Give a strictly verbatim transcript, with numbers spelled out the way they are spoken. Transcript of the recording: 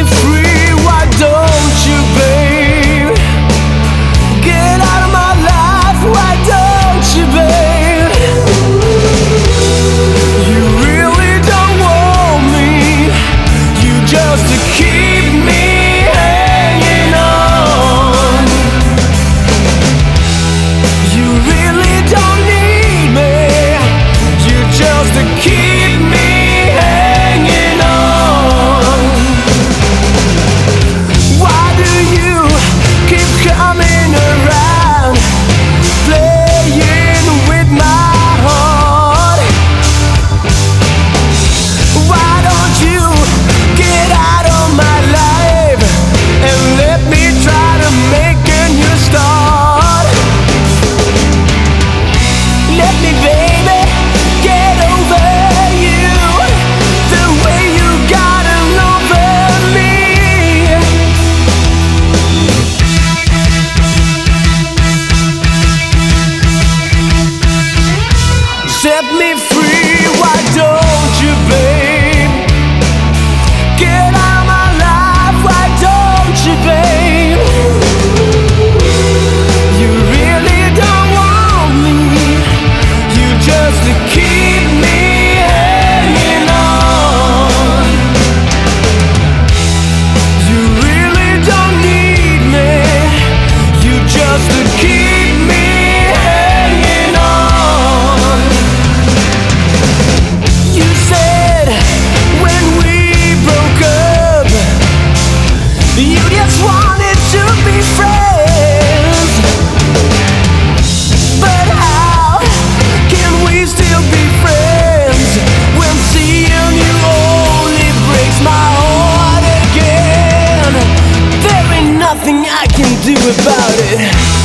free, why don't you, babe? Get out of my life, why don't you, babe? You really don't want me, you just to keep me hanging on. You really don't need me, you just to keep me hanging on. Why do you keep coming around, playing with my heart? Why don't you get out of my life and let me try to make a new start? Let me, baby, get over you the way you gotten over me. Set me free, why don't you, babe? Get out of my life, why don't you, babe? You really don't want me, you just to keep me hanging on. You really don't need me, you just to keep me hanging on. You said when we broke up, you just wanted to be friends. But how can we still be friends when seeing you only breaks my heart again? There ain't nothing I can do about it.